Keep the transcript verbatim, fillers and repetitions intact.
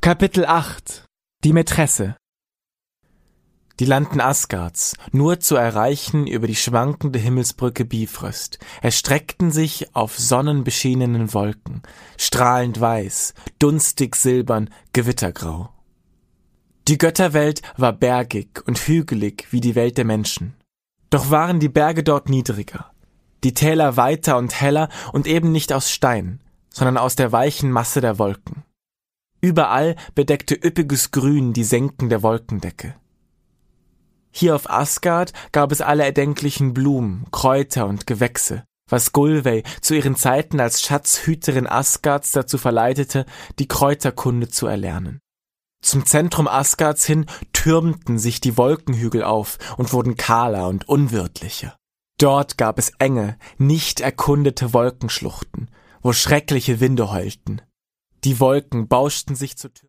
Kapitel acht. Die Mätresse. Die Landen Asgards, nur zu erreichen über die schwankende Himmelsbrücke Bifröst, erstreckten sich auf sonnenbeschienenen Wolken, strahlend weiß, dunstig silbern, gewittergrau. Die Götterwelt war bergig und hügelig wie die Welt der Menschen. Doch waren die Berge dort niedriger, die Täler weiter und heller und eben nicht aus Stein, sondern aus der weichen Masse der Wolken. Überall bedeckte üppiges Grün die Senken der Wolkendecke. Hier auf Asgard gab es alle erdenklichen Blumen, Kräuter und Gewächse, was Gulveig zu ihren Zeiten als Schatzhüterin Asgards dazu verleitete, die Kräuterkunde zu erlernen. Zum Zentrum Asgards hin türmten sich die Wolkenhügel auf und wurden kahler und unwirtlicher. Dort gab es enge, nicht erkundete Wolkenschluchten, wo schreckliche Winde heulten. Die Wolken bauschten sich zu Türmen.